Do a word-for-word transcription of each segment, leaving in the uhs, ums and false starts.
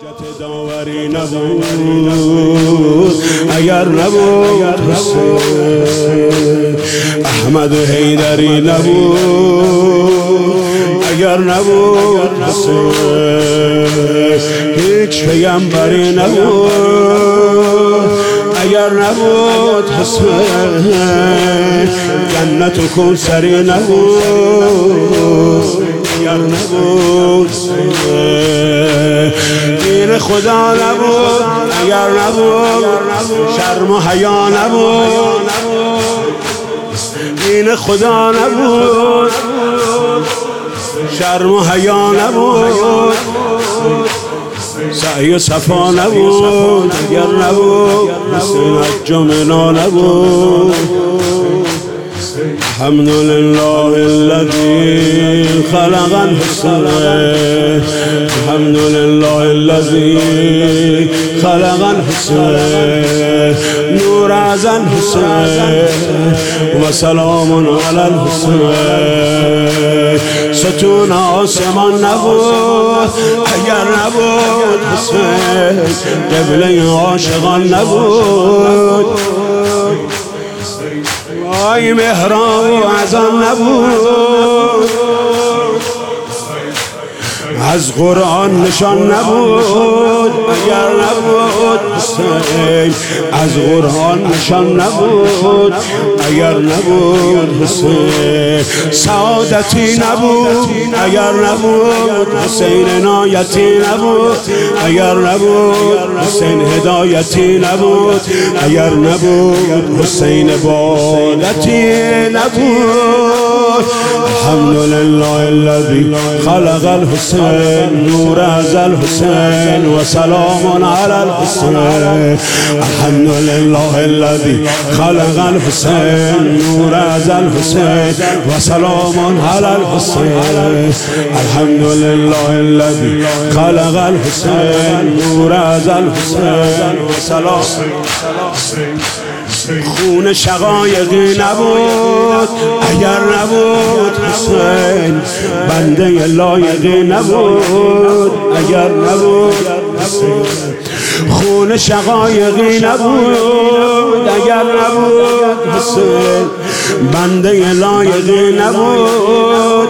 حجت داوری نبود اگر نبود حسین، احمد حیدری نبود اگر نبود حسین، هیچ پیامبری نبود اگر نبود حسین، جنت و کوثری نبود اگر نبود حسین، دین خدا نبود اگر نبود، شرم و حیا نبود، دین خدا نبود، شرم و حیا نبود، سعی و صفا نبود اگر نبود حسین، حج و منا نبود. الحمد لله الذي خلق الحسين، الحمد لله الذي خلق الحسين، نور از الحسين وسلام على الحسين. ستون آسمان نبود اگر نبود حسین، قبله عاشقان نبود، وای محراب و اذان نبود، از قرآن نشان نبود اگر نبود حسین، از قرآن نشان نبود اگر نبود حسین، سعادتی نبود اگر نبود حسین، عنایتی نبود اگر نبود حسین، هدایتی نبود اگر نبود حسین، عبادتی نبود. الحمد لله الذي خلق الحسين، نور از الحسين وسلام على الحسين. الحمد لله الذي خلق الحسين، نور از الحسين وسلام على الحسين. الحمد لله الذي خلق الحسين، نور از الحسين وسلام. خون شقایقی نبود اگر نبود حسین، بنده لایقی نبود اگر نبود حسین، خون شقایقی نبود اگر نبود حسین، بنده لایقی نبود،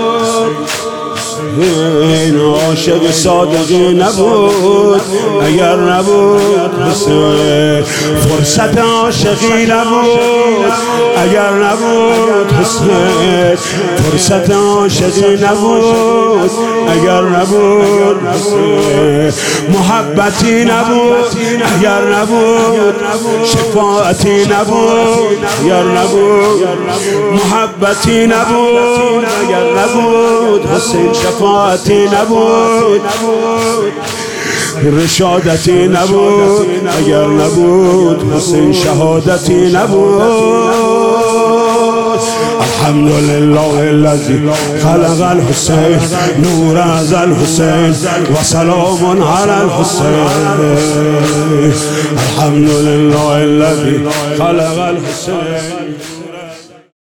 این عاشق صادقی نبود اگر نبود حسین، فرصت عاشقی نبود اگر نبود حسین، فرصت عاشقی نبود اگر نبود حسین، محبتی نبود اگر نبود، شفاعتی نبود اگر نبود، محبتی نبود اگر نبود حسین، شفاعتی نبود، رشادتی نبود اگر نبود حسین، شهادتی نبود. الحمد لله الذي خلق الحسين، نور از الحسين وسلام على الحسين. الحمد لله الذي خلق الحسين.